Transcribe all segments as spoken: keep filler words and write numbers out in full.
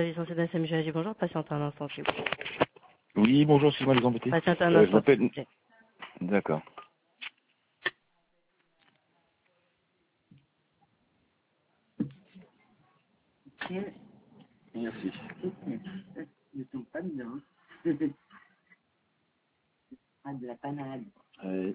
licence d'un S M G A G, bonjour, patiente un instant, s'il vous plaît. Oui, bonjour, c'est moi les embêtés. Patiente un Euh, je instant, s'il vous m'appelle... plaît. D'accord. Merci. Ne sont pas bien. Ah, de la panade. Euh,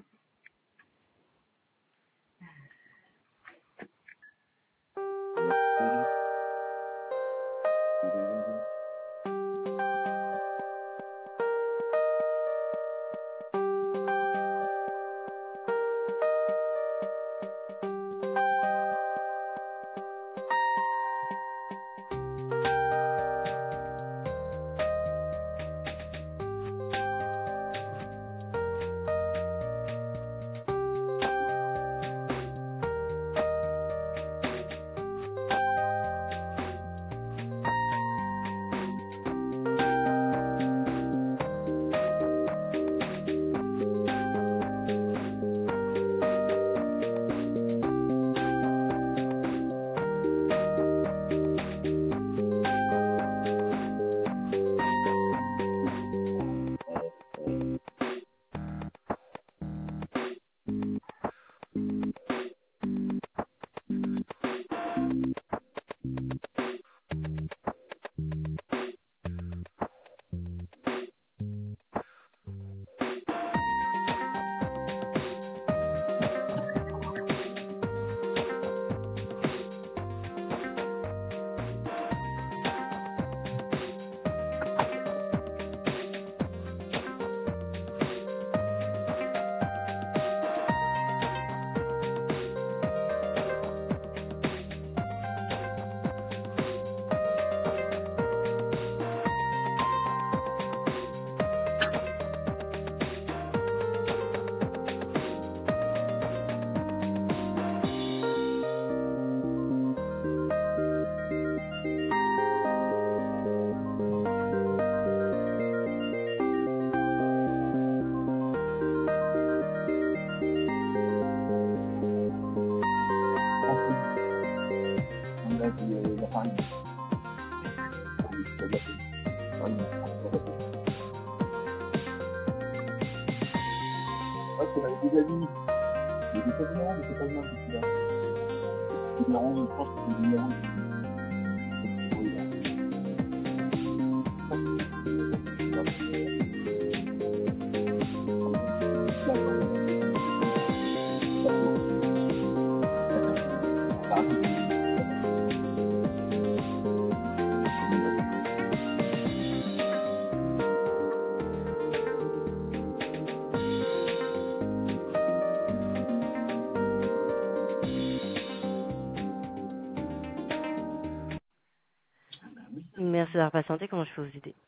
Merci d'avoir patienté, comment je peux vous aider?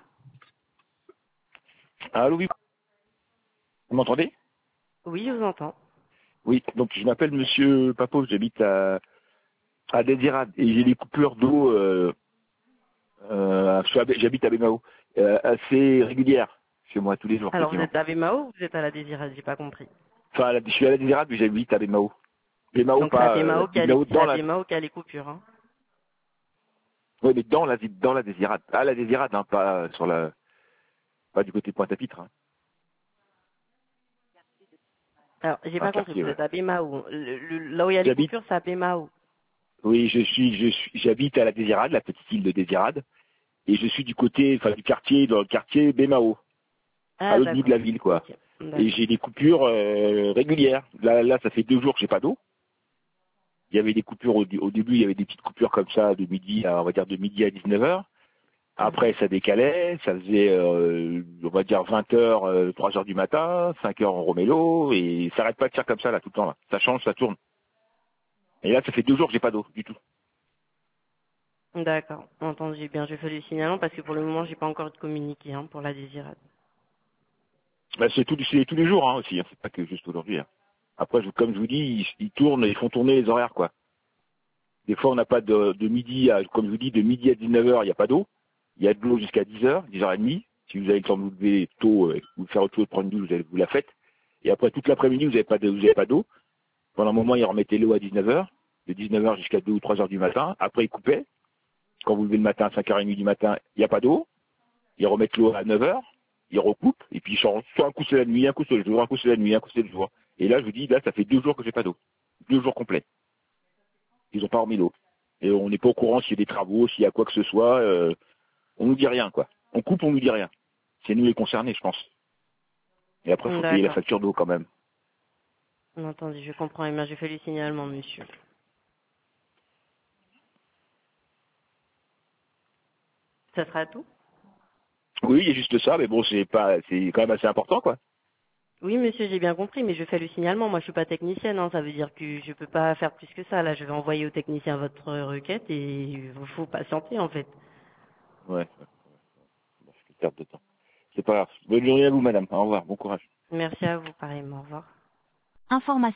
Allô, oui. Vous m'entendez? Oui, je vous entends. Oui, donc je m'appelle Monsieur Papo, j'habite à, à Désirade et j'ai des coupures d'eau, euh, euh, je suis à- j'habite à Bémao, euh, assez régulières chez moi, tous les jours, Alors, vous quasiment. êtes à Bémao ou vous êtes à la Désirade? J'ai pas compris. Enfin, là, je suis à la Désirade, mais j'habite à Bémao. Bémao, Donc, c'est à pas euh, Bémao qu'il y a les, Bémao c'est dans à la... Bémao qu'il y a les coupures, hein. Oui, mais dans la, dans la Désirade. À la Désirade, hein, pas sur la... pas du côté Pointe-à-Pitre. Hein. Alors, j'ai Un pas compris, quartier, vous ouais. êtes à Bémao. Le, le- là où il y a les J'habite... coupures, c'est à Bémao. Oui, je suis, je suis, j'habite à la Désirade, la petite île de Désirade, et je suis du côté, enfin du quartier, dans le quartier Bémao, à Ah, l'autre bout de d'accord. la ville, quoi. Ok, Et d'accord. j'ai des coupures euh, régulières. Là, là, ça fait deux jours que j'ai pas d'eau. Il y avait des coupures au, au début, il y avait des petites coupures comme ça de midi, à, on va dire de midi à dix-neuf heures. Mhm. Après, ça décalait, ça faisait, euh, on va dire vingt heures, euh, trois heures du matin, cinq heures en Romélo, et ça arrête pas de faire comme ça là tout le temps. Là. Ça change, ça tourne. Et là, ça fait deux jours que j'ai pas d'eau du tout. D'accord, entendu. Bien, je fais le signalant parce que pour le moment, j'ai pas encore de communiqué hein, pour la Désirade. Bah, c'est tout, c'est tous les jours hein, aussi. Hein. C'est pas que juste aujourd'hui. Hein. Après, je- comme je vous dis, ils, ils tournent, ils font tourner les horaires quoi. Des fois, on n'a pas de, de midi à, comme je vous dis, de midi à dix-neuf heures, il n'y a pas d'eau. Il y a de l'eau jusqu'à dix heures, dix heures trente. Si vous avez le temps de vous lever tôt, euh, ou de faire autre chose, de prendre une douche, vous, avez- vous la faites. Et après, toute l'après-midi, vous n'avez pas de, vous avez pas d'eau. Pendant un moment, ils remettaient l'eau à dix-neuf heures, de dix-neuf heures jusqu'à deux ou trois heures du matin. Après, ils coupaient. quand vous levez le matin à cinq heures trente du matin, il n'y a pas d'eau. Ils remettent l'eau à neuf heures, ils recoupent, et puis ils changent. Soit un coup c'est la nuit, un coup c'est le jour, un coup c'est la nuit, un coup c'est le jour. Et là, je vous dis, là, ça fait deux jours que j'ai pas d'eau. Deux jours complets. Ils n'ont pas remis l'eau. Et on n'est pas au courant s'il y a des travaux, s'il y a quoi que ce soit. Euh, on nous dit rien, quoi. On coupe, on nous dit rien. C'est nous les concernés, je pense. Et après, il faut payer la D'accord. facture d'eau quand même. Entendu, je comprends. Eh bien, je fais le signalement, monsieur. Ça sera tout? Oui, il y a juste ça, mais bon, c'est pas, c'est quand même assez important, quoi. Oui, monsieur, j'ai bien compris, mais je fais le signalement. Moi, je suis pas technicienne, hein. Ça veut dire que je peux pas faire plus que ça. Là, je vais envoyer au technicien votre requête et il faut patienter, en fait. Ouais. Bon, je perte de temps. C'est pas grave. Bonne journée à vous, madame. Au revoir. Bon courage. Merci à vous, pareillement. Au revoir. Information.